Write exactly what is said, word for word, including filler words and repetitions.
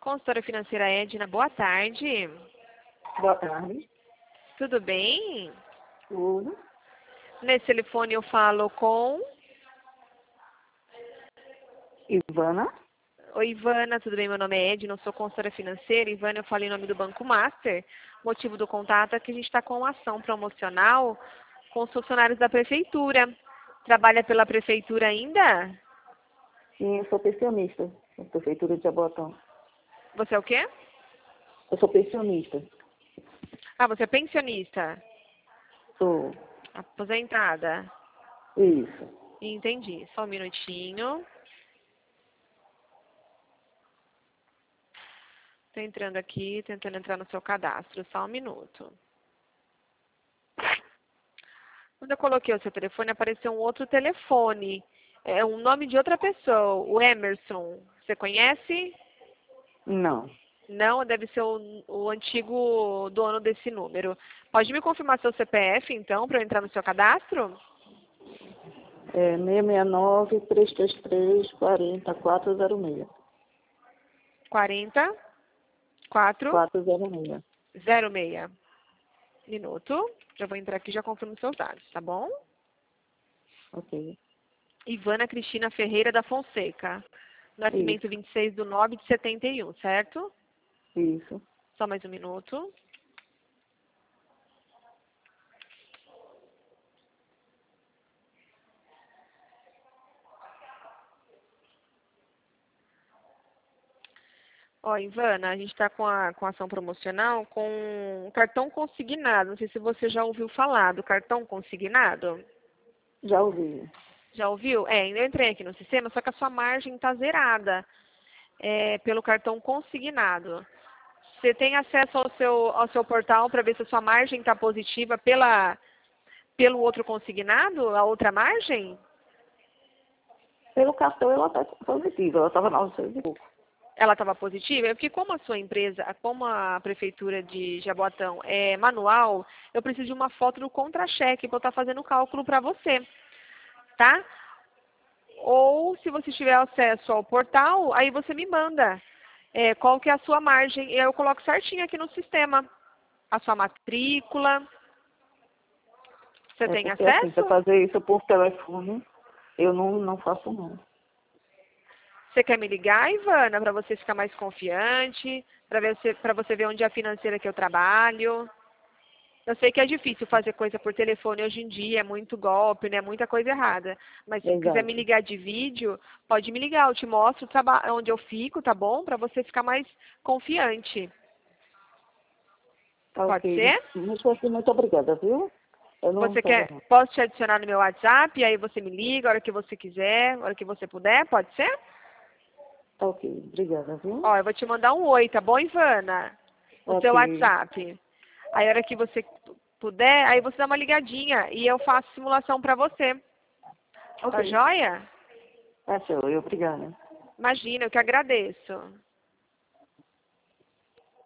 consultora financeira Edna. Boa tarde. Boa tarde. Tudo bem? Tudo. Nesse telefone eu falo com... Ivana. Oi, Ivana, tudo bem? Meu nome é Edna, eu sou consultora financeira. Ivana, eu falo em nome do Banco Master. O motivo do contato é que a gente está com uma ação promocional com os funcionários da prefeitura. Trabalha pela prefeitura ainda? Sim, eu sou pensionista da Prefeitura de Jabotão. Você é o quê? Eu sou pensionista. Ah, você é pensionista? Sou. Aposentada? Isso. Entendi. Só um minutinho. Estou entrando aqui, tentando entrar no seu cadastro. Só um minuto. Quando eu coloquei o seu telefone, apareceu um outro telefone. É um nome de outra pessoa, o Emerson. Você conhece? Não. Não, deve ser o, o antigo dono desse número. Pode me confirmar seu C P F, então, para eu entrar no seu cadastro? É seis seis nove, três três três, quatro quatro zero seis. quarenta, quatro, quatro zero seis. zero seis. Minuto. Já vou entrar aqui e já confirmo seus dados, tá bom? Ok. Ivana Cristina Ferreira da Fonseca. Nascimento Isso. vinte e seis de nove de setenta e um, certo? Isso. Só mais um minuto. Ó, Ivana, a gente está com a, com a ação promocional com um cartão consignado. Não sei se você já ouviu falar do cartão consignado. Já ouvi. Já ouviu? É, eu entrei aqui no sistema, só que a sua margem está zerada é, pelo cartão consignado. Você tem acesso ao seu, ao seu portal para ver se a sua margem está positiva pela, pelo outro consignado, a outra margem? Pelo cartão ela está positiva. Ela estava novecentos e pouco. Ela estava positiva? É porque como a sua empresa, como a prefeitura de Jaboatão é manual, eu preciso de uma foto do contra-cheque para eu estar fazendo o cálculo para você, tá? Ou se você tiver acesso ao portal, aí você me manda é, qual que é a sua margem e aí eu coloco certinho aqui no sistema. A sua matrícula. Você É tem porque assim, para acesso? fazer isso por telefone, eu não, não faço não. Você quer me ligar, Ivana, para você ficar mais confiante, para você, para você ver onde é a financeira que eu trabalho? Eu sei que é difícil fazer coisa por telefone hoje em dia, é muito golpe, né? Muita coisa errada. Mas se quiser me Exato. ligar de vídeo, pode me ligar, eu te mostro o traba- onde eu fico, tá bom? Para você ficar mais confiante. Tá Pode ok. ser? Muito, assim, muito obrigada, viu? Eu não Você estava quer, posso te adicionar no meu WhatsApp, aí você me liga a hora que você quiser, a hora que você puder, pode ser? Tá ok, obrigada, viu? Ó, eu vou te mandar um oi, tá bom, Ivana? No seu Ok, WhatsApp. Aí a hora que você puder, aí você dá uma ligadinha e eu faço simulação pra você. Tá ok. joia? Tá show, obrigada. Imagina, eu que agradeço.